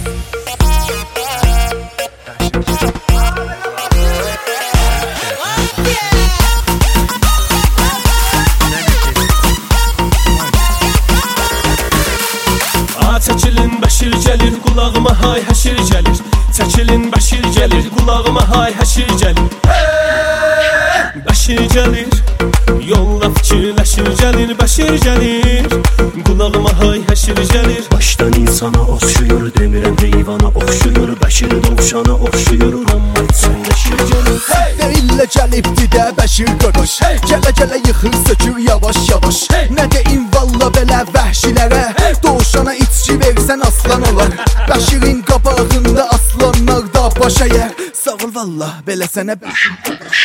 Çəkilin Bəşir gəlir, qulağıma hay həşir gəlir. Çəkilin Bəşir gəlir, qulağıma hay həşir gəlir. Bəşir gəlir, yolla fikirləşir gəlir. Bəşir gəlir, qulağıma hay həşir gəlir. Başdan insana oxşuyur, demirəm heyvana oxşuyur. Bəşir dovşana oxşuyur, amma içinləşir gəlir. Deyillə gəlibdi də Bəşir qardaş, gələ-gələ yıxır sökür yavaş-yavaş. Nə deyim valla belə vəhşilərə, doğuşana içki versən aslan olar. Bəşirin qabağında aslanlar da baş əyər. Sağ ol valla belə sənə Bəşir qardaş.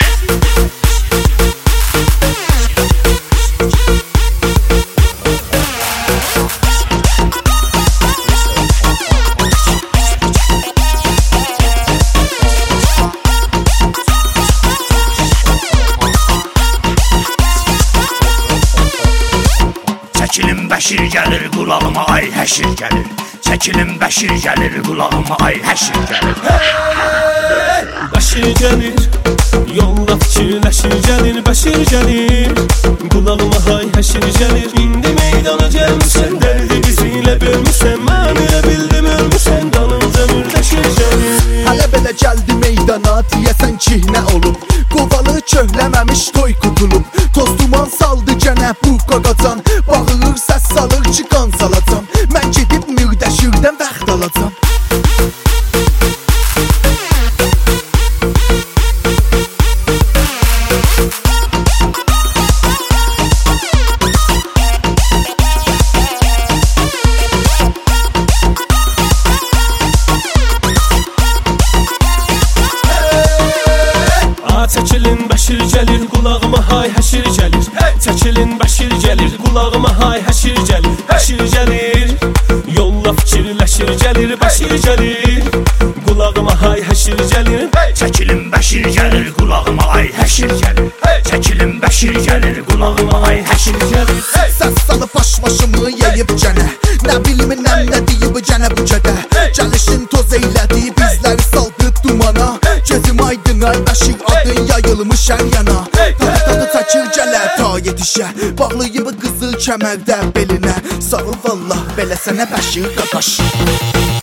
Çəkilin Bəşir gəlir, qulağıma ay həşir gəlir. Çəkilin Bəşir gəlir, qulağıma ay həşir gəlir. Bəşir gəlir, yolla fikirləşir gəlir. Bəşir gəlir, qulağıma hay həşir gəlir. İndi meydana gəlmişsən, dərdi bizi ilə bölmüşsən. Mən elə bildim ölmüşsən, dalınca mürdəşir gəlir. Hələ belə gəldi meydana, deyəsən ki nə olub. Qovalı köhləməmiş toy qutulub. Toz duman saldı gənə bu qaqacan. Bağırır səs salır ki qan salacam. Mən gedib mürdəşirdən vaxt alacam. Çəkilin Bəşir gəlir, qulağıma hay həşir gəlir. Çəkilin Bəşir gəlir, qulağıma hay həşir gəlir. Bəşir gəlir, yolla fikirləşir gəlir. Bəşir gəlir, qulağıma hay həşir gəlir. Çəkilin Bəşir gəlir, qulağıma ay həşir gəlir. Çəkilin Bəşir gəlir, qulağıma ay həşir gəlir. Səs salıb başmaşımı yeyib gənə. Nə bilim nəm nə deyib gənə bu gədə. Gəlişin toz eylədi, bizləri saldı dumana. Gözüm aydın ay Bəşir adın yayılmış hər yana. Tadı çəkir gələ ta yetişə. Bağlayıb qızıl kəmərdə belinə. Sağ ol vallah belə sənə Bəşir qaqaş.